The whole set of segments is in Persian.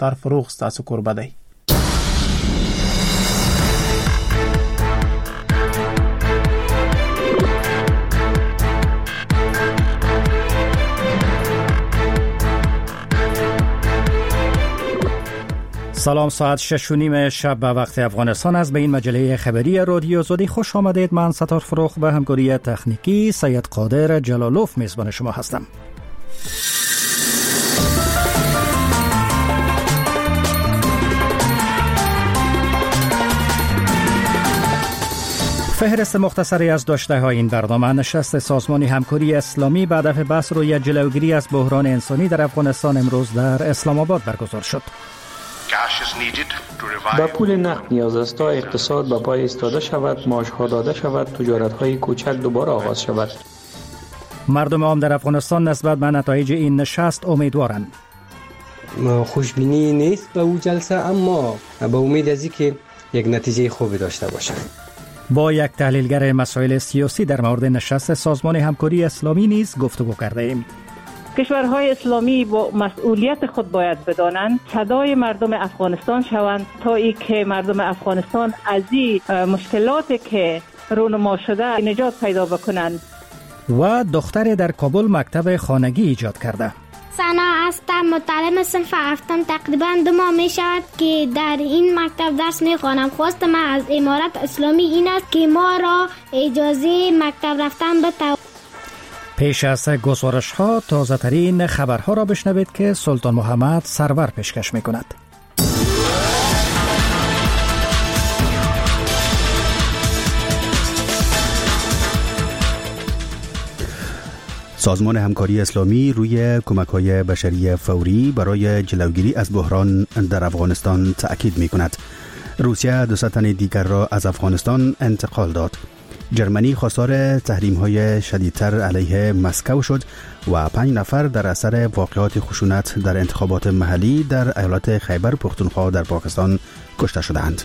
ساتار فروغ ستاسو کوربه دی. سلام، ساعت 6:30 شب به وقت افغانستان است. به این مجله خبری رادیو زودی خوش آمدید. من ستار فروغ به همکاری تکنیکی سید قادر جلالوف میزبان شما هستم. فهرست مختصری از داشته‌های این برنامه: نشست سازمان همکاری اسلامی به هدف بحث روی جلوگیری از بحران انسانی در افغانستان امروز در اسلام آباد برگزار شد. با پول نقد نیاز است تا اقتصاد به پای ایستاده شود، معاش‌ها داده شود، تجارت‌های کوچک دوباره آغاز شود. مردم عام در افغانستان نسبت به نتایج این نشست امیدوارند. خوشبینی نیست به او جلسه، اما به امید از اینکه یک نتیجه خوبی داشته باشد. با یک تحلیلگر مسائل سیاسی در مورد نشست سازمان همکاری اسلامی نیز گفتگو کرده ایم. کشورهای اسلامی با مسئولیت خود باید بدانند صدای مردم افغانستان شوند تا ای که مردم افغانستان از این مشکلاتی که رونما شده نجات پیدا بکنند. و دختر در کابل مکتب خانگی ایجاد کرده. سنا هستم، متعلم صنف هفتم. تقریبا 2 ماه می شود که در این مکتب درس می خوانم. خواست من از امارت اسلامی این است که ما را اجازه مکتب رفتن بده. پیش از گزارش ها تازه ترین خبرها را بشنوید که سلطان محمد سرور پیشکش می کند. سازمان همکاری اسلامی روی کمک‌های بشری فوری برای جلوگیری از بحران در افغانستان تأکید می‌کند. روسیه 200 تن دیگر را از افغانستان انتقال داد. جرمنی خواستار تحریم‌های شدیدتر علیه مسکو شد و 5 نفر در اثر واقعات خشونت در انتخابات محلی در ایالت خیبر پختونخوا در پاکستان کشته شدند.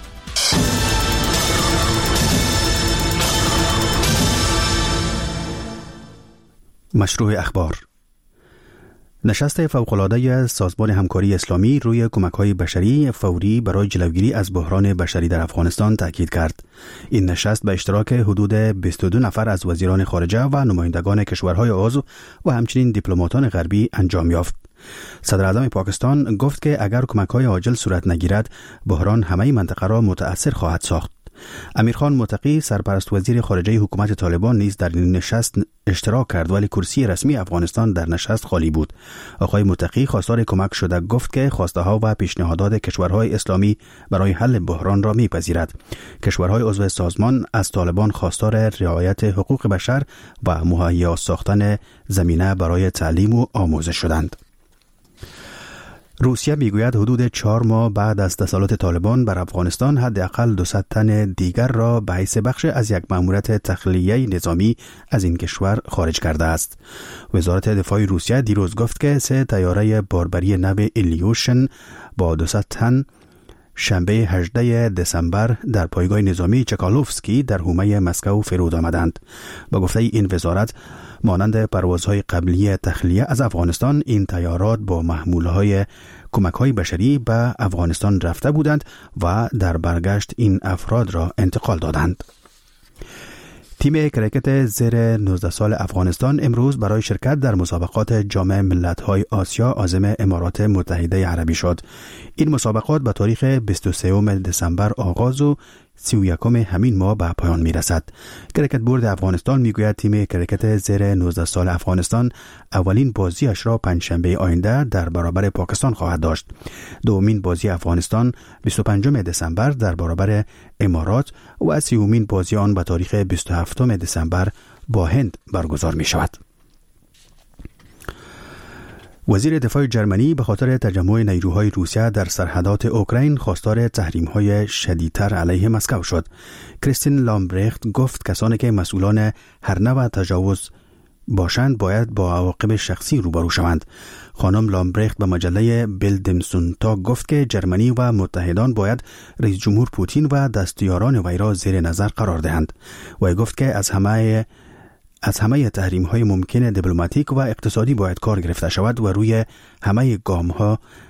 مشروع اخبار: نشست فوق‌العاده سازمان همکاری اسلامی روی کمک‌های بشری فوری برای جلوگیری از بحران بشری در افغانستان تاکید کرد. این نشست به اشتراک حدود 22 نفر از وزیران خارجه و نمایندگان کشورهای عضو و همچنین دیپلماتان غربی انجام یافت. صدر اعظم پاکستان گفت که اگر کمک‌های عاجل صورت نگیرد، بحران همه منطقه را متأثر خواهد ساخت. امیرخان متقی سرپرست وزیر خارجه حکومت طالبان نیز در این نشست اشتراک کرد، ولی کرسی رسمی افغانستان در نشست خالی بود. آقای متقی خواستار کمک شده گفت که خواسته‌ها و پیشنهادات کشورهای اسلامی برای حل بحران را می‌پذیرد. کشورهای عضو سازمان از طالبان خواستار رعایت حقوق بشر و مهیا ساختن زمینه برای تعلیم و آموزش شدند. روسیه میگوید حدود 4 ماه بعد از تسلط طالبان بر افغانستان حداقل 200 تن دیگر را به حیث بخش از یک مأموریت تخلیه نظامی از این کشور خارج کرده است. وزارت دفاع روسیه دیروز گفت که 3 طیاره باربری نو ایلیوشن با 200 تن شنبه 18 دسامبر در پایگاه نظامی چکالوفسکی در حومه مسکو فرود آمدند. با گفته این وزارت، مانند پروازهای قبلی تخلیه از افغانستان، این طیارات با محمولهای کمک‌های بشری به افغانستان رفته بودند و در برگشت این افراد را انتقال دادند. تیم کرکت زیر 19 سال افغانستان امروز برای شرکت در مسابقات جام ملت‌های آسیا عازم امارات متحده عربی شد. این مسابقات به تاریخ 23 دسامبر آغاز و 31 همین ماه به پایان میرسد. کرکت بورد افغانستان میگوید تیم کرکت زیر 19 سال افغانستان اولین بازیش را پنجشنبه آینده در برابر پاکستان خواهد داشت. دومین بازی افغانستان 25 دسامبر در برابر امارات و 30مین بازی آن به تاریخ 27 دسامبر با هند برگزار می شود. وزیر دفاع جرمنی به خاطر تجمع نیروهای روسیه در سرحدات اوکراین خواستار تحریم‌های شدیدتر علیه مسکو شد. کریستین لامبرخت گفت کسانی که مسئولان هر نوع تجاوز باشند باید با عواقب شخصی روبرو شوند. خانم لامبرخت به مجله بیلدمسونتاگ گفت که جرمنی و متحدان باید رئیس جمهور پوتین و دستیاران وی را زیر نظر قرار دهند. وی گفت که از همه تحریم‌های ممکن دیپلماتیک و اقتصادی باید کار گرفته شود و روی همه گام‌ها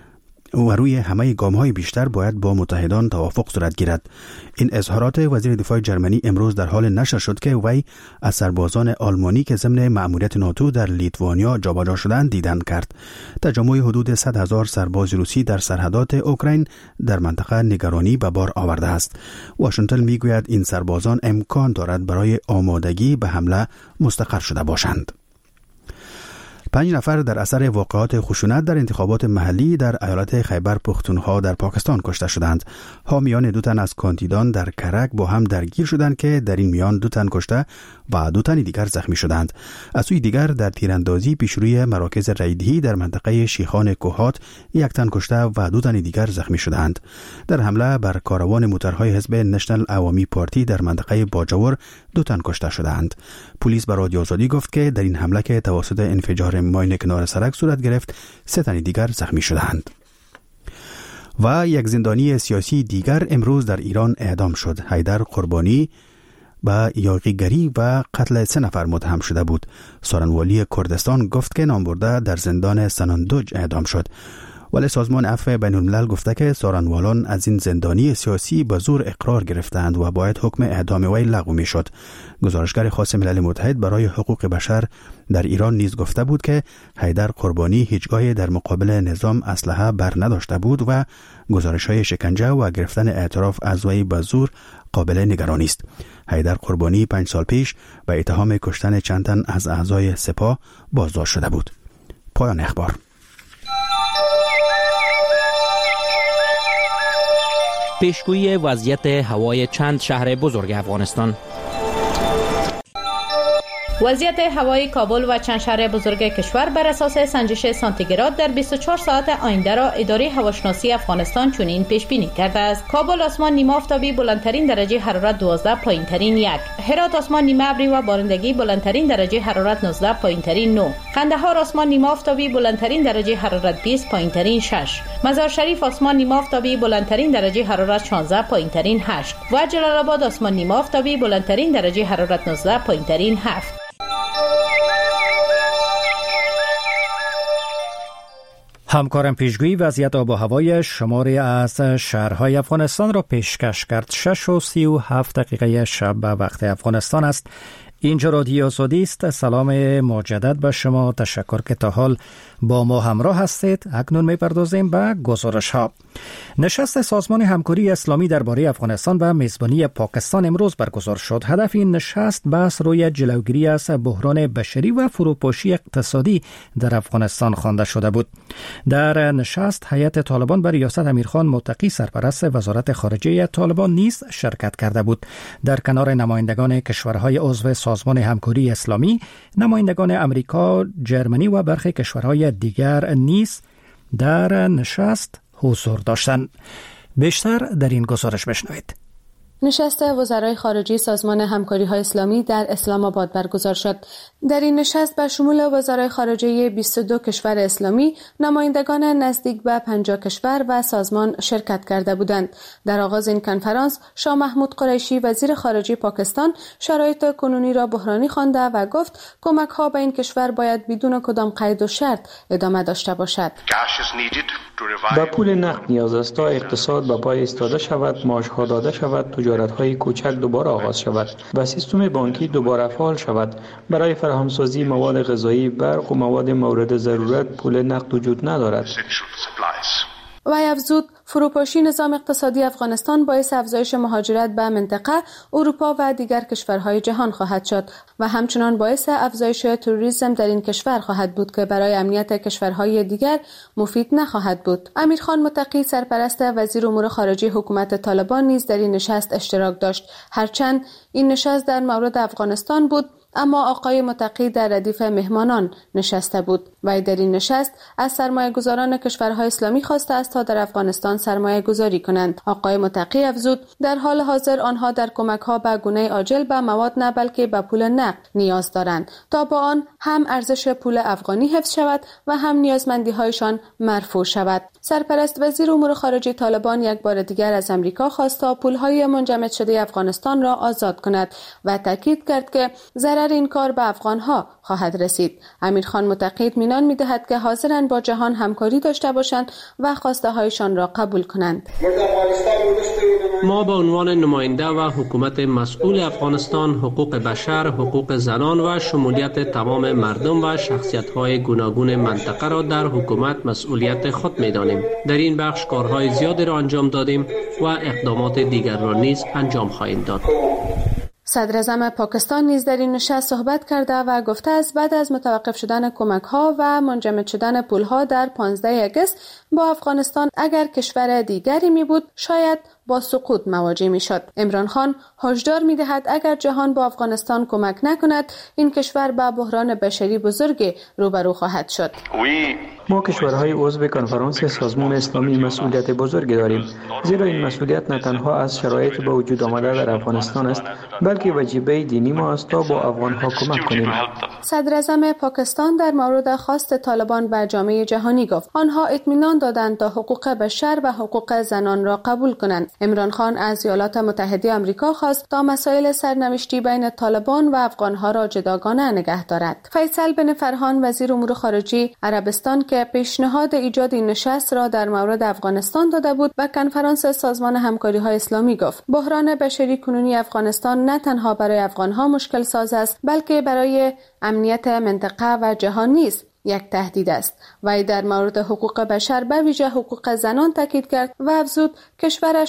و روی همه گام‌های بیشتر باید با متحدان توافق صورت گیرد. این اظهارات وزیر دفاع جرمنی امروز در حال نشر شد که وی از سربازان آلمانی که ضمن مأموریت ناتو در لیتوانیا جابجا شدند دیدن کرد. تجمع حدود 100,000 سرباز روسی در سرحدات اوکراین در منطقه نگرانی به بار آورده است. واشنگتن میگوید این سربازان امکان دارد برای آمادگی به حمله مستقر شده باشند. 5 نفر در اثر واقعات خشونت در انتخابات محلی در ایالت خیبر پختونخوا در پاکستان کشته شدند. حامیان 2 تن از کاندیدان در کرک با هم درگیر شدند که در این میان 2 تن کشته و 2 تن دیگر زخمی شدند. از سوی دیگر در تیراندازی پیشروی مراکز رایدهی در منطقه شیخان کوهات 1 تن کشته و 2 تن دیگر زخمی شدند. در حمله بر کاروان موترهای حزب نشنل عوامی پارتی در منطقه باجور 2 تن کشته شدند. پلیس به رادیو آزادی گفت که در این حمله که توسط انفجار ماین کنار سرک صورت گرفت 3 تن دیگر زخمی شدند. و یک زندانی سیاسی دیگر امروز در ایران اعدام شد. حیدر قربانی به یاغیگری و قتل 3 نفر متهم شده بود. سارنوالی کردستان گفت که نامبرده در زندان سنندج اعدام شد. ولی سازمان عفو بین الملل گفته که سارنوالان از این زندانی سیاسی به زور اقرار گرفتند و باید حکم اعدام وی لغو میشد. گزارشگر خاص ملل متحد برای حقوق بشر در ایران نیز گفته بود که حیدر قربانی هیچگاه در مقابل نظام اسلحه بر نداشته بود و گزارش‌های شکنجه و گرفتن اعتراف از وی به زور قابل نگرانی است. حیدر قربانی 5 سال پیش به اتهام کشتن چند تن از اعضای سپاه بازداشت شده بود. پایان اخبار. پیشگویی وضعیت هوای چند شهر بزرگ افغانستان. وضعیت هوای کابل و چند شهر بزرگ کشور بر اساس سنجش سانتیگراد در 24 ساعت آینده را اداره هواشناسی افغانستان چنین پیش بینی کرده است. کابل آسمان نیمه آفتابی بلندترین درجه حرارت 12، پایینترین 1. هرات آسمان نیمه ابری و بارندگی بلندترین درجه حرارت 19، پایینترین 9. قندهار آسمان نیمه آفتابی بلندترین درجه حرارت 20، پایینترین 6. مزار شریف آسمان نیمه آفتابی بلندترین درجه حرارت 16، پایینترین 8. و جلال آباد آسمان نیمه آفتابی بلندترین درجه حرارت 19، پایینترین 7. همکارم پیشگویی وضعیت آب و هوای شماری از شهرهای افغانستان را پیشکش کرد. 6:37 شب به وقت افغانستان است. اینجا رادیو آزادی است. سلام مجدد به شما. تشکر که تا حال با ما همراه هستید. اکنون می‌پردازیم به گزارش ها. نشست سازمان همکاری اسلامی درباره افغانستان و میزبانی پاکستان امروز برگزار شد. هدف این نشست بحث روی جلوگیری از بحران بشری و فروپاشی اقتصادی در افغانستان خوانده شده بود. در نشست هیئت طالبان بر ریاست امیرخان متقی سرپرست وزارت خارجه طالبان نیز شرکت کرده بود. در کنار نمایندگان کشورهای عضو سازمان همکاری اسلامی، نمایندگان امریکا، جرمنی و برخی کشورهای دیگر نیز در نشست حضور داشتند. بیشتر در این گزارش بشنوید. نشست وزرای خارجه سازمان همکاری‌های اسلامی در اسلام آباد برگزار شد. در این نشست به شمول وزرای خارجه 22 کشور اسلامی، نمایندگان نزدیک به 50 کشور و سازمان شرکت کرده بودند. در آغاز این کنفرانس، شاه محمود قریشی وزیر خارجه پاکستان شرایط کنونی را بحرانی خوانده و گفت کمک‌ها به این کشور باید بدون کدام قید و شرط ادامه داشته باشد. به پول نقد نیاز است تا اقتصاد به پای ایستاده شود، معاش‌ها داده شود، تجارت‌های کوچک دوباره آغاز شود و سیستم بانکی دوباره فعال شود. برای فراهمسازی مواد غذایی، برق و مواد مورد ضرورت پول نقد وجود ندارد. وی افزود فروپاشی نظام اقتصادی افغانستان باعث افزایش مهاجرت به منطقه، اروپا و دیگر کشورهای جهان خواهد شد و همچنان باعث افزایش تروریسم در این کشور خواهد بود که برای امنیت کشورهای دیگر مفید نخواهد بود. امیرخان متقی سرپرست وزیر امور خارجه حکومت طالبان نیز در این نشست اشتراک داشت. هرچند این نشست در مورد افغانستان بود، اما آقای متقی در ردیف مهمانان نشسته بود و در این نشست از سرمایه‌گذاران کشورهای اسلامی خواسته است تا در افغانستان سرمایه گذاری کنند. آقای متقی افزود در حال حاضر آنها در کمک‌ها به گونه عاجل به مواد نه بلکه به پول نقد نیاز دارند تا با آن هم ارزش پول افغانی حفظ شود و هم نیازمندی‌هایشان مرفوع شود. سرپرست وزیر امور خارجه طالبان یک بار دیگر از امریکا خواست تا پول‌های منجمد شده افغانستان را آزاد کند و تاکید کرد که ضرر ضرر این کار به افغانها خواهد رسید. امیرخان متقی اطمینان می‌دهد که حاضرند با جهان همکاری داشته باشند و خواسته هایشان را قبول کنند. ما به عنوان نماینده و حکومت مسئول افغانستان حقوق بشر، حقوق زنان و شمولیت تمام مردم و شخصیت‌های گوناگون منطقه را در حکومت مسئولیت خود می‌دانیم. در این بخش کارهای زیادی را انجام دادیم و اقدامات دیگر را نیز انجام خواهیم داد. صدر اعظم پاکستان نیز در این نشست صحبت کرده و گفته است بعد از متوقف شدن کمک‌ها و منجمد شدن پول‌ها در 15 آگوست با افغانستان اگر کشور دیگری می بود شاید با سقوط مواجه می شد. عمران خان هشدار می دهد اگر جهان با افغانستان کمک نکند این کشور با بحران بشری بزرگ روبرو خواهد شد. ما کشورهای عضو کنفرانس سازمان اسلامی مسئولیت بزرگی داریم، زیرا این مسئولیت نه تنها از شرایط به وجود آمده در افغانستان است بلکه وجیبه دینی ما است تا با افغانها کمک کنیم. صدر اعظم پاکستان در مورد خواست طالبان به جامعه جهانی گفت آنها اطمینان دادند تا حقوق بشر و حقوق زنان را قبول کنند. عمران خان از ایالات متحده آمریکا خواست تا مسائل سرنوشتی بین طالبان و افغانها را جداگانه نگه دارد. فیصل بن فرحان وزیر امور خارجه عربستان که پیشنهاد ایجاد این نشست را در مورد افغانستان داده بود به کنفرانس سازمان همکاری‌های اسلامی گفت بحران بشری کنونی افغانستان نه تنها برای افغانها مشکل ساز است بلکه برای امنیت منطقه و جهان نیز یک تهدید است. وی در مورد حقوق بشر به ویژه حقوق زنان تاکید کرد و افزود کشورش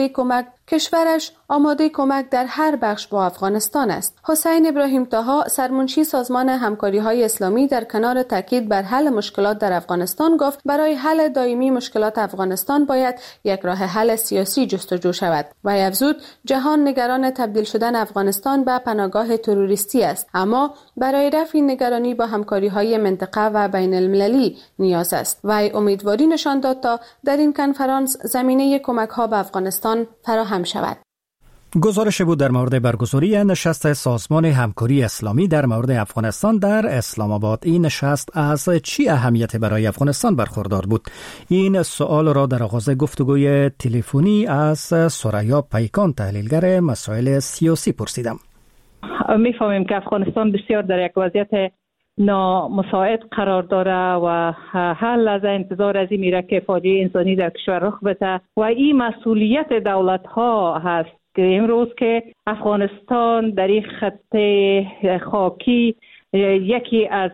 آماده کمک در هر بخش با افغانستان است. حسین ابراهیم طاها سرمنشی سازمان همکاری‌های اسلامی در کنار تاکید بر حل مشکلات در افغانستان گفت برای حل دائمی مشکلات افغانستان باید یک راه حل سیاسی جستجو شود. وی افزود جهان نگران تبدیل شدن افغانستان به پناهگاه تروریستی است اما برای رفع این نگرانی با همکاری‌های منطقه و بین المللی نیاز است. وی امیدواری نشان داد تا در این کنفرانس زمینه کمک‌ها به افغانستان فراهم شود. گزارش بود در مورد برگزاری نشست سازمان همکاری اسلامی در مورد افغانستان در اسلام آباد. این نشست از چی اهمیت برای افغانستان برخوردار بود؟ این سوال را در آغاز گفتگوی تلفنی از سریا پیکان تحلیلگر مسائل سیاسی پرسیدم. می‌فهمیم که افغانستان بسیار در یک وضعیت نامساعد قرار داره و هر لحظه انتظار از این میره که فاجعه انسانی در کشور رخ بده و این مسئولیت دولت‌ها هست که امروز که افغانستان در این خط خاکی یکی از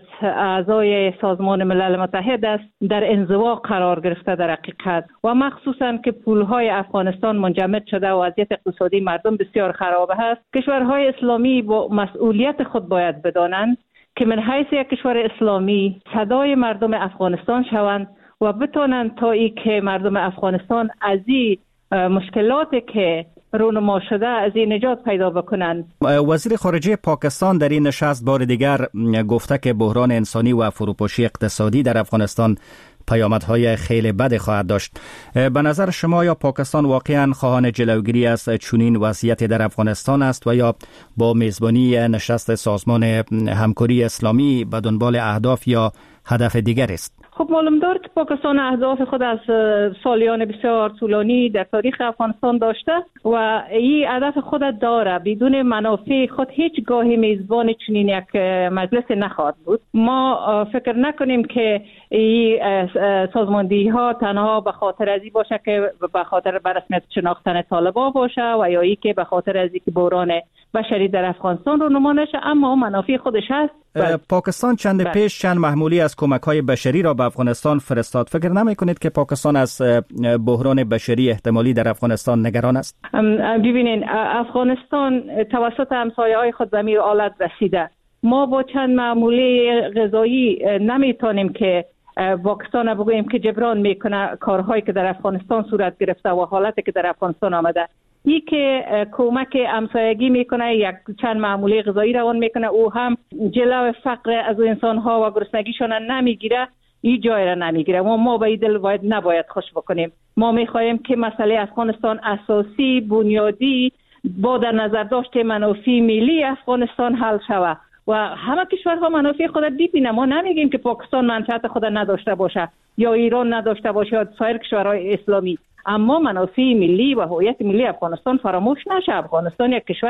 اعضای سازمان ملل متحد است در انزوا قرار گرفته در حقیقت و مخصوصا که پولهای افغانستان منجمد شده و وضعیت اقتصادی مردم بسیار خراب است. کشورهای اسلامی با مسئولیت خود باید بدانند که من حیث یک کشور اسلامی صدای مردم افغانستان شوند و بتونند تا ای که مردم افغانستان از این مشکلاتی که رونما شده از این نجات پیدا بکنند. وزیر خارجه پاکستان در این نشست بار دیگر گفته که بحران انسانی و فروپاشی اقتصادی در افغانستان پیامدهای خیلی بد خواهد داشت. به نظر شما یا پاکستان واقعا خواهان جلوگیری از چنین وضعیتی در افغانستان است و یا با میزبانی نشست سازمان همکاری اسلامی به دنبال اهداف یا هدف دیگر است؟ خب معلوم دار که پاکستان اهداف خود از سالیان بسیار طولانی در تاریخ افغانستان داشته و این هدف خود داره. بدون منافع خود هیچ گاهی میزبان چنین یک مجلس نخواهد بود. ما فکر نکنیم که این سازماندهی ها تنها به خاطر ازی باشه که به خاطر برسمیت شناختن طالبان باشه و یا ای که به خاطر ازی که بحران بشری در افغانستان رو نما نشه، اما منافع خودش هست. پاکستان پیش چند محمولی از کمک‌های بشری را به افغانستان فرستاد. فکر نمی‌کنید که پاکستان از بحران بشری احتمالی در افغانستان نگران است؟ ببینید افغانستان توسط همسایه‌های خود به این حالت رسیده. ما با چند محموله غذایی نمیتونیم که پاکستان بگوییم که جبران میکنه کارهایی که در افغانستان صورت گرفته و حالتی که در افغانستان آمده. ای که کمک همسایگی میکنه، یک چند معمولی غذایی روان میکنه، او هم جلو فقر از انسان ها و گرسنگیشان نمیگیره، این جای را نمیگیره. ما به این دل نباید خوش بکنیم. ما میخواهیم که مسئله افغانستان اساسی بنیادی با در نظر داشته منافع ملی افغانستان حل شود و همه کشورها منافع خود ببینه. ما نمیگیم که پاکستان منفعت خود نداشته باشه یا ایران نداشته باشه یا سایر کشورهای اسلامی، اما منافع ملی و هویت ملی افغانستان فراموش نشه. افغانستان یک کشور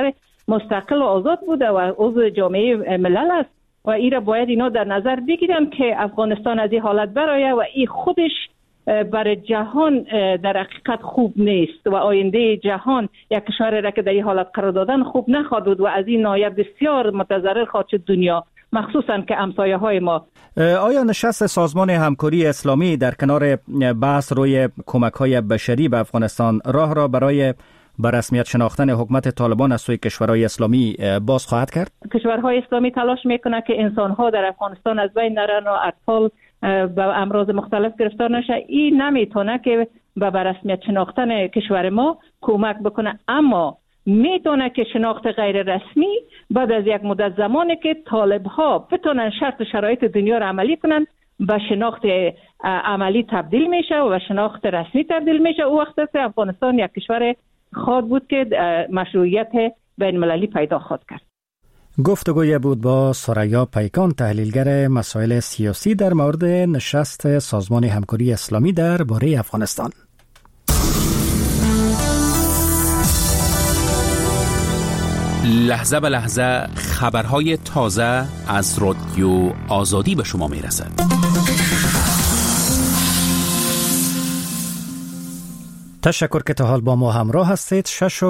مستقل و آزاد بوده و عضو جامعه ملل است و اینا باید اینا در نظر بگیرن که افغانستان از این حالت برآید و این خودش برای جهان در حقیقت خوب نیست و آینده جهان یک کشور را که در این حالت قرار دادن خوب نخواهد بود و از این ناحیه بسیار متضرر خواهد شد دنیا، مخصوصا که همسایه های ما. آیا نشست سازمان همکاری اسلامی در کنار بحث روی کمک های بشری به افغانستان راه را برای به رسمیت شناختن حکومت طالبان از سوی کشورهای اسلامی باز خواهد کرد؟ کشورهای اسلامی تلاش میکنه که انسانها در افغانستان از بین نرن و اطفال به امراض مختلف گرفتار نشه. این نمیتونه که به رسمیت شناختن کشور ما کمک بکنه، اما میتونه که شناخت غیر رسمی بعد از یک مدت زمانی که طالب ها بتونن شرط شرایط دنیا را عملی کنن به شناخت عملی تبدیل میشه و به شناخت رسمی تبدیل میشه. او وقت است افغانستان یک کشور خواهد بود که مشروعیت بین المللی پیدا خواهد کرد. گفتگوی بود با ثریا پیکان، تحلیلگر مسائل سیاسی در مورد نشست سازمان همکاری اسلامی درباره افغانستان. لحظه به لحظه خبرهای تازه از رادیو آزادی به شما میرسد. تشکر که تا حال با ما همراه هستید.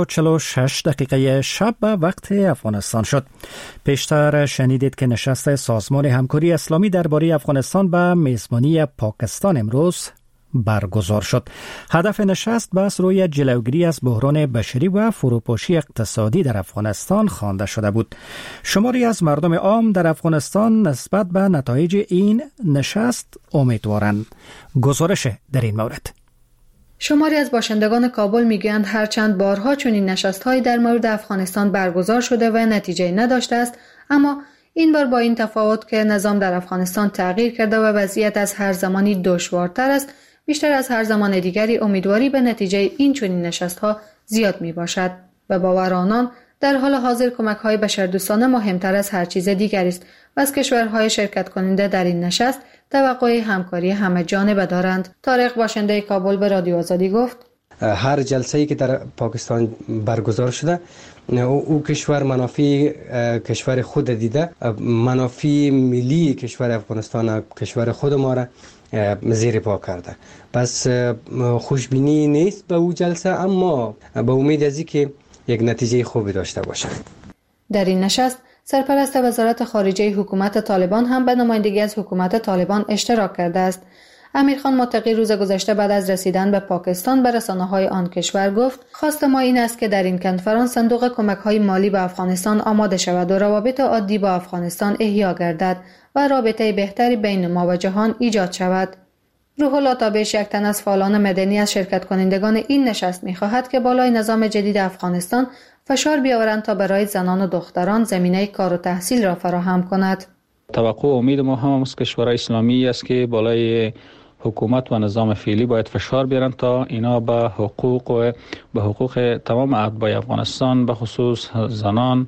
6:46 شب به وقت افغانستان شد. پیشتر شنیدید که نشست سازمان همکاری اسلامی درباره افغانستان به میزبانی پاکستان امروز برگزار شد. هدف نشست بحث روی جلوگیری از بحران بشری و فروپاشی اقتصادی در افغانستان خوانده شده بود. شماری از مردم عام در افغانستان نسبت به نتایج این نشست امیدوارند. گزارش در این مورد. شماری از باشندگان کابل میگویند هرچند بارها چنین نشست‌هایی در مورد افغانستان برگزار شده و نتیجه نداشته است، اما این بار با این تفاوت که نظام در افغانستان تغییر کرده و وضعیت از هر زمانی دشوارتر است، بیشتر از هر زمان دیگری امیدواری به نتیجه این چنین نشست‌ها زیاد میباشد و باور آنان در حال حاضر کمک‌های بشردوستانه مهمتر از هر چیز دیگری است و از کشورهای شرکت کننده در این نشست توقع همکاری همه جانبه دارند. طارق باشنده کابل به رادیو آزادی گفت هر جلسه‌ای که در پاکستان برگزار شده او کشور منافع کشور خود دیده، منافع ملی کشور افغانستان کشور خود ما را زیر پا کرده. پس خوشبینی نیست به او جلسه، اما به امید از اینکه یک نتیجه خوبی داشته باشد. در این نشست سرپرست وزارت خارجه حکومت طالبان هم به نمایندگی از حکومت طالبان اشتراک کرده است. امیرخان متقی روز گذشته بعد از رسیدن به پاکستان به رسانه‌های آن کشور گفت خواست ما این است که در این کنفرانس صندوق کمک‌های مالی به افغانستان آماده شود و روابط عادی با افغانستان احیا گردد و رابطه بهتری بین ما و جهان ایجاد شود. روح الله تابش، یک تن از فعالان مدنی از شرکت کنندگان این نشست می‌خواهد که بالای نظام جدید افغانستان فشار بیاورند تا برای زنان و دختران زمینه کار و تحصیل را فراهم کند. توقع و امید ما هم از کشورهای اسلامی است که بالای حکومت و نظام فعلی باید فشار بیارن تا اینا به حقوق تمام اعضای افغانستان به خصوص زنان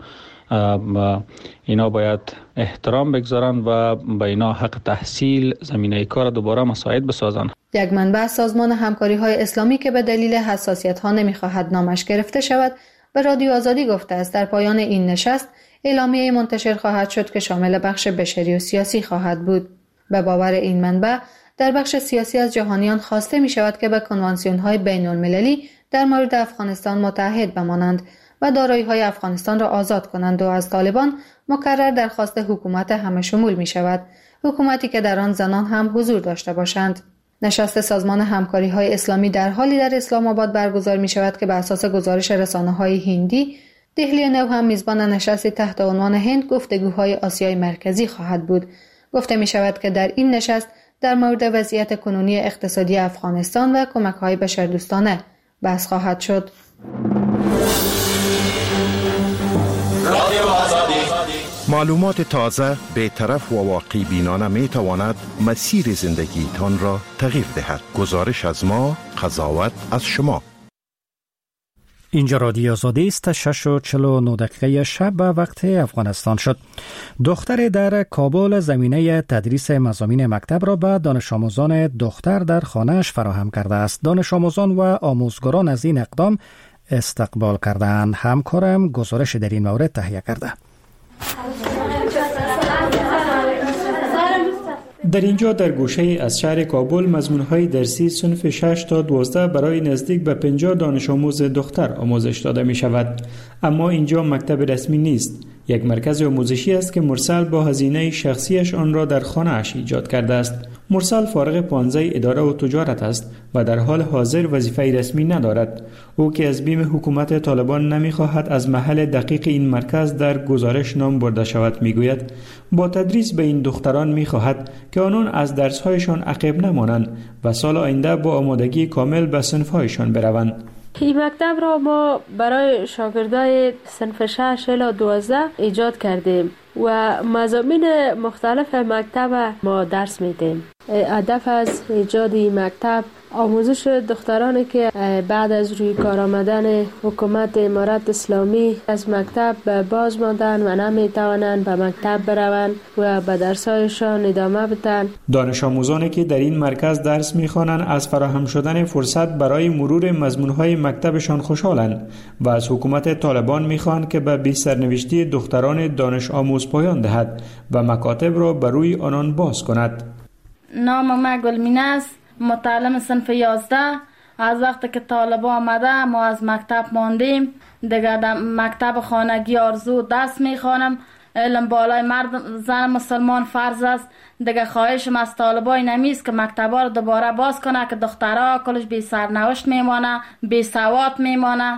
اینا باید احترام بگذارن و به اینا حق تحصیل، زمینه کار دوباره مساعد بسازن. یک منبع سازمان همکاری‌های اسلامی که به دلیل حساسیت‌ها نمی‌خواهد نامش گرفته شود به رادیو آزادی گفته است در پایان این نشست اعلامیه منتشر خواهد شد که شامل بخش بشری و سیاسی خواهد بود. به باور این منبع در بخش سیاسی از جهانیان خواسته می شود که به کنوانسیون‌های بین‌المللی در مورد افغانستان متحد بمانند و دارایی‌های افغانستان را آزاد کنند و از طالبان مکرر درخواست حکومت همه شمول می شود، حکومتی که در آن زنان هم حضور داشته باشند. نشست سازمان همکاری‌های اسلامی در حالی در اسلام آباد برگزار می شود که بر اساس گزارش رسانه‌های هندی دهلی نو هم میزبان نشستی تحت عنوان هند گفتگوهای آسیای مرکزی خواهد بود. گفته می شود که در این نشست در مورد وضعیت کنونی اقتصادی افغانستان و کمک‌های بشردوستانه بحث خواهد شد. معلومات تازه، بی‌طرف و واقعی بینانه می تواند مسیر زندگی تان را تغییر دهد. گزارش از ما، قضاوت از شما. اینجا رادیو آزادی است. 6:49 شب به وقت افغانستان شد. دختر در کابل زمینه تدریس مضامین مکتب را به دانش آموزان دختر در خانه‌اش فراهم کرده است. دانش آموزان و آموزگاران از این اقدام استقبال کردند. همکارم گزارش در این مورد تهیه کرده. در اینجا در گوشه از شهر کابل مضمون‌های درسی صنف 6 تا 12 برای نزدیک به 50 دانش آموز دختر آموزش داده می شود. اما اینجا مکتب رسمی نیست. یک مرکز آموزشی است که مرسل با هزینه شخصیش آن را در خانه اش ایجاد کرده است. مرسل فارغ 15 اداره و تجارت است و در حال حاضر وظیفه رسمی ندارد. او که از بیم حکومت طالبان نمی‌خواهد از محل دقیق این مرکز در گزارش نام برده شود میگوید با تدریس به این دختران می‌خواهد که آنان از درس‌هایشان عقب نمانند و سال آینده با آمادگی کامل به صنف‌هایشان بروند. این مکتب را ما برای شاگردای صنف 6 الی 12 ایجاد کردیم و مضامین مختلف مکتب ما درس میدیم. هدف از ایجاد این مکتب آموزش دخترانی که بعد از روی کار آمدن حکومت امارت اسلامی از مکتب باز ماندن و نمیتوانند به مکتب بروند و به درسایشان ادامه بدن. دانش آموزانی که در این مرکز درس میخوانند از فراهم شدن فرصت برای مرور مضمونهای مکتبشان خوشحالند و از حکومت طالبان میخواهند که به بی سرنوشتی دختران دانش آموز پایان دهد و مکاتب را بر روی آنان باز کند. نام ما گلمینه است، متعلم صنف 11. از وقتی که طالب آمده ما از مکتب ماندیم. دیگه در مکتب خانگی آرزو درس میخوانم. علم بالای مرد زن مسلمان فرض است. دیگه خواهشم از طالبای نمیست که مکتبا رو دوباره باز کنه که دخترها کلش بی سرنوشت میمانه، بی سواد میمانه.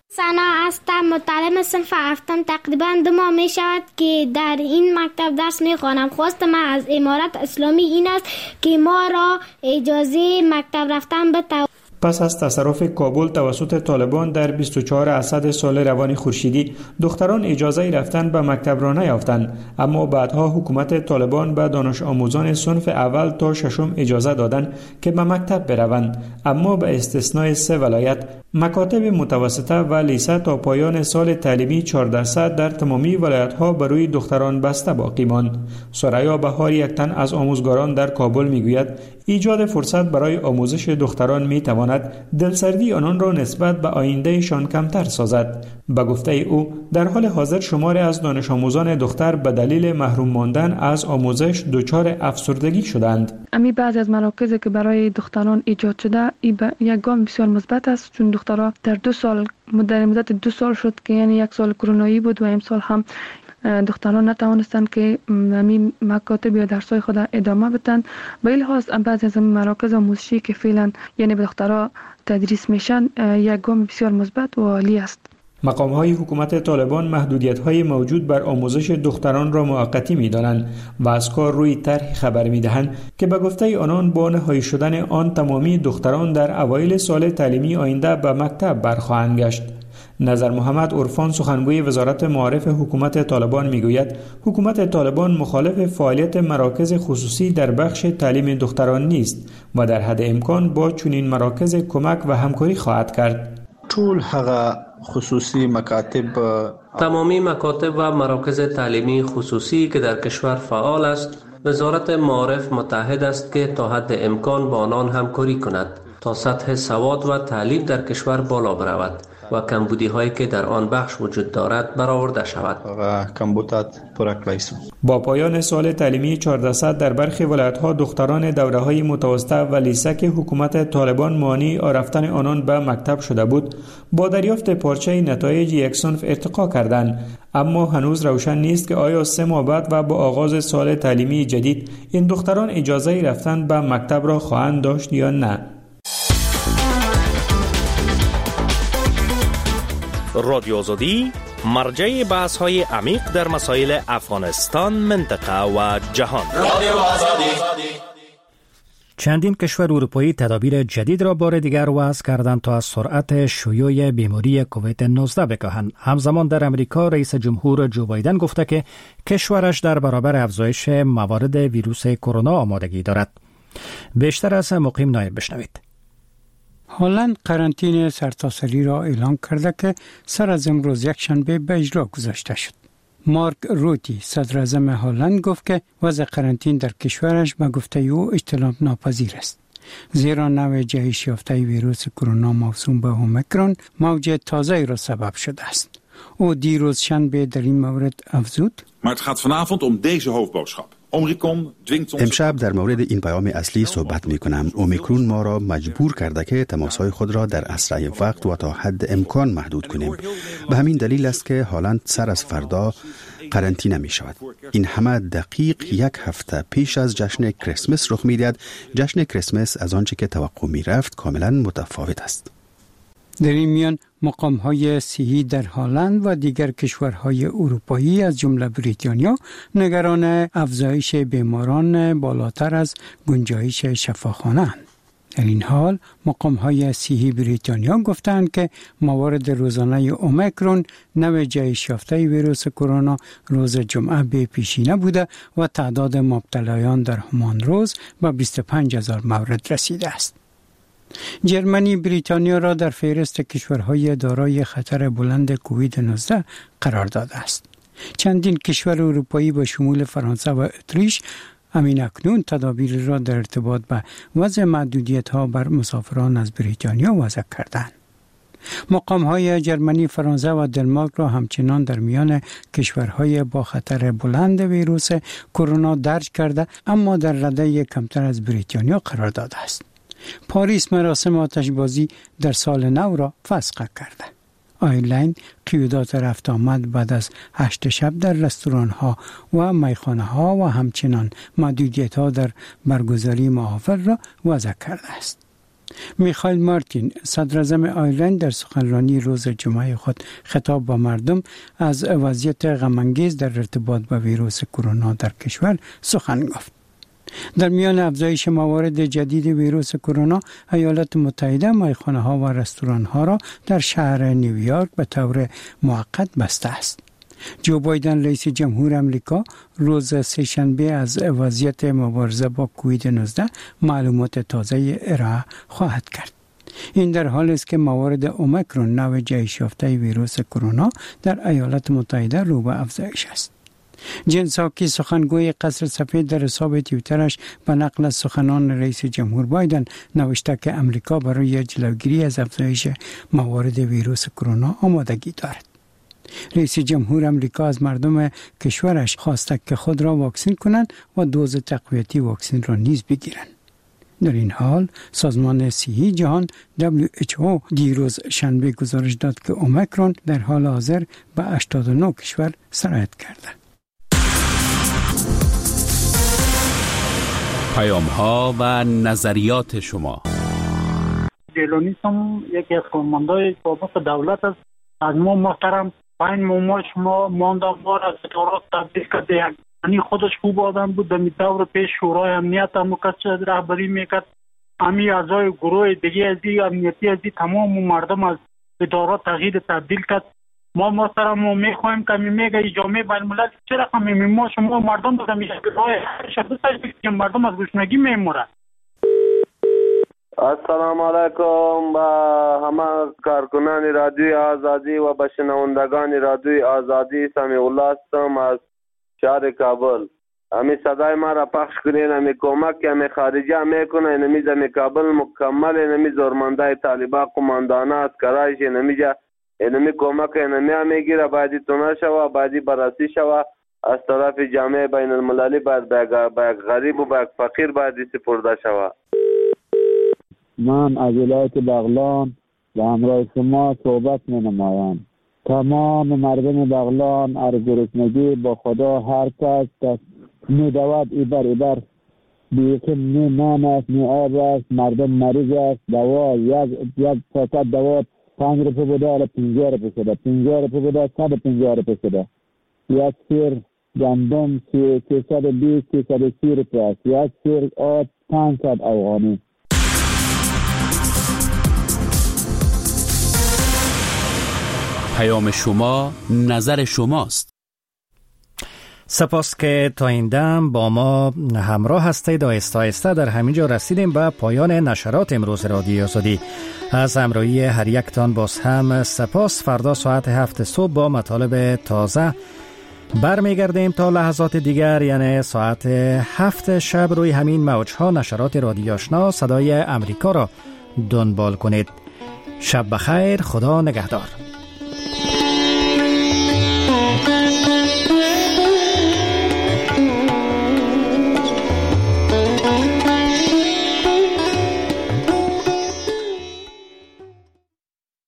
سنا هستم، متعلم صنف 7. تقریبا 2 ماه می شود که در این مکتب درس می خوانم. خواست من از امارت اسلامی این است که ما را اجازه مکتب رفتن بده. پس از تصرف کابل توسط طالبان در 24 اسد سال روان خورشیدی دختران اجازه رفتن به مکتب را نیافتند، اما بعدها حکومت طالبان به دانش آموزان صنف اول تا 6 اجازه دادند که به مکتب بروند، اما به استثنای 3 ولایت مکاتب متوسطه و لیسه تا پایان سال تعلیمی 4% در تمامی ولایت‌ها برای دختران بسته باقی ماند. ثریا بهار یک تن از آموزگاران در کابل میگوید ایجاد فرصت برای آموزش دختران میتواند دلسردی آنان را نسبت به آیندهشان کمتر سازد. به گفته او در حال حاضر شماری از دانش آموزان دختر به دلیل محروم ماندن از آموزش دچار افسردگی شدند. امی بعضی از مراکزی که برای دختران ایجاد شده یک گام بسیار مثبت است، چون دخترها در مدت 2 سال شد که یعنی 1 سال کرونایی بود و امسال هم دختران نتوانستند که همین مکاتب یا درسای خود ادامه بدن. به این لحاظ بعضی از مراکز آموزشی که فعلا یعنی به دخترها تدریس میشن یک گام بسیار مثبت و عالی است. مقام‌های حکومت طالبان محدودیت‌های موجود بر آموزش دختران را موقتی می‌دانند و از کار روی طرح خبر می‌دهند که به گفته آنان با نهایی شدن آن تمامی دختران در اوایل سال تعلیمی آینده به مکتب برخواهند گشت. نظر محمد عرفان سخنگوی وزارت معارف حکومت طالبان میگوید حکومت طالبان مخالف فعالیت مراکز خصوصی در بخش تعلیم دختران نیست و در حد امکان با چنین مراکز کمک و همکاری خواهد کرد. ټول هغه خصوصی مکاتب تمامی مکاتب و مراکز تعلیمی خصوصی که در کشور فعال است وزارت معارف متحد است که تا حد امکان با آنان همکاری کند تا سطح سواد و تعلیم در کشور بالا برود و کمبودی هایی که در آن بخش وجود دارد برآورده شود. با پایان سال تعلیمی 1400 در برخی ولایت‌ها دختران دوره‌های متوسطه و لیسه که حکومت طالبان مانع رفتن آنان به مکتب شده بود با دریافت پارچه نتایج یک صنف ارتقا کردند، اما هنوز روشن نیست که آیا 3 ماه بعد و با آغاز سال تعلیمی جدید این دختران اجازه رفتن به مکتب را خواهند داشت یا نه. رادیو آزادی مرجع بحث های عمیق در مسائل افغانستان، منطقه و جهان. چندین کشور اروپایی تدابیر جدید را بار دیگر وضع کردند تا از سرعت شیوع بیماری کووید 19 بکاهند. همزمان در امریکا رئیس جمهور جو بایدن گفته که کشورش در برابر افزایش موارد ویروس کرونا آمادگی دارد. بیشتر از مقیم نایب بشنوید. هلند قرنطینه سرتاسری را اعلام کرده که سر از امروز یکشنبه به اجرا گذاشته شد. مارک روتی صدر اعظم هلند گفت که وضع قرنطینه در کشورش به گفته او اجتناب ناپذیر است. زیرا نوع جهش یافته ویروس کرونا موسوم به اومیکرون موج تازه را سبب شده است. او دیروز شنبه در این مورد افزود: Maar het gaat vanavond om deze hoofdboodschap. امشب در مورد این پیام اصلی صحبت می کنم. اومیکرون ما را مجبور کرده که تماسهای خود را در اسرع وقت و تا حد امکان محدود کنیم. به همین دلیل است که هالند سر از فردا قرنطینه می شود. این همه دقیق یک هفته پیش از جشن کریسمس رخ می دهد. جشن کریسمس از آنچه که توقع می رفت کاملا متفاوت است. در این میان مقام‌های صحی در هالند و دیگر کشورهای اروپایی از جمله بریتانیا نگران افزایش بیماران بالاتر از گنجایش شفاخانه‌اند. در این حال مقام‌های صحی بریتانیا گفتند که موارد روزانه اومیکرون نوع جهش یافته ویروس کرونا روز جمعه به پیشینه بوده و تعداد مبتلایان در همان روز به 25,000 مورد رسیده است. جرمنی بریتانیا را در فهرست کشورهای دارای خطر بلند کووید 19 قرار داده است. چندین کشور اروپایی با شمول فرانسه و اتریش همین اکنون تدابیر را در ارتباط به وضع محدودیت‌ها بر مسافران از بریتانیا وضع کردند. مقام‌های جرمنی، فرانسه و دنمارک را همچنان در میان کشورهای با خطر بلند ویروس کرونا درج کرده، اما در رده کمتر از بریتانیا قرار داده است. پاریس مراسم آتشبازی در سال نو را فسخ کرده. آیرلند قیودات رفت آمد بعد از 8 شب در رستوران ها و میخانه ها و همچنان محدودیت ها در برگزاری محافل را وضع کرده است. میخائیل مارتین، صدر اعظم آیرلند، در سخنرانی روز جمعه خود خطاب به مردم از وضعیت غم‌انگیز در ارتباط با ویروس کرونا در کشور سخن گفت. در میان افزایش موارد جدید ویروس کرونا، ایالات متحده میخانه ها و رستوران ها را در شهر نیویورک به طور موقت بسته است. جو بایدن رئیس جمهور امریکا روز سه‌شنبه از وضعیت مبارزه با کووید 19 معلومات تازه ارائه خواهد کرد. این در حالی است که موارد اومیکرون نوع جهش یافته ویروس کرونا در ایالات متحده رو به افزایش است. جن ساکی، سخنگوی قصر سفید، در حساب توییترش به نقل از سخنان رئیس جمهور بایدن نوشته که امریکا برای جلوگیری از افزایش موارد ویروس کرونا آمادگی دارد. رئیس جمهور امریکا از مردم کشورش خواسته که خود را واکسین کنند و دوز تقویتی واکسین را نیز بگیرند. در این حال سازمان صحی جهان WHO دیروز شنبه گزارش داد که اومیکرون در حال حاضر به 89 کشور سرایت کرده. پیام ها و نظریات شما. جیلونیسم یکی از فرماندهای بابت دولت است. از ما محترم پایین موما شما ماندم ما را ستارات تبدیل کرده. یعنی خودش خوب آدم بود. در دور پیش شورای امنیت هم کسی رهبری میکرد. امی اعضای گروه دیگه ازی امنیتی ازی تمام مردم از ادارات تغییر تبدیل کرد. ما محترم ما میخوایم که میگه جامعه بین الملل چرا ما شما مردم بودم که مردم از گشنگی میمورن. السلام علیکم با همه کارکنان رادیوی آزادی و به شنوندگان رادیوی آزادی. سمیع الله هستم از شهر کابل. امی صدای ما را پخش کنین. امی کمک که امی خارجه میکنه اینمی زمی کابل مکمل اینمی زورمنده طالبا قماندانه اسکرایش اینمی کمک اینمی هم میگیره. بایدی تونه شوه، بایدی براسی شوه از طرف جامعه بین المللی. باید به غریب و به فقیر بایدی سپرده شوه. من از ولایت بغلان و همراه شما صحبت می نمایم. تمام مردم بغلان از گرسنگی با خدا هر کس می دود ایبر بیخم نی نان است، نی آب است، مردم مریض است. دوا یک پاکت دوا 5 روپیه بوده الان 50 روپیه شده، 50 روپیه بوده 150 روپیه شده. یک سیر گندم 320 330 روپیه است. یک سیر آب 500 افغانی. پیام شما، نظر شماست. سپاس که تا این دم با ما همراه هستید. آهسته آهسته در همینجا رسیدیم به پایان نشرات امروز رادیوی آزادی. از همراهی هر یک تان باز هم سپاس. فردا ساعت 7 صبح با مطالب تازه برمیگردیم تا لحظات دیگر، یعنی ساعت 7 شب روی همین موج‌ها نشرات رادیو آشنا صدای امریکا را دنبال کنید. شب بخیر، خدا نگهدار.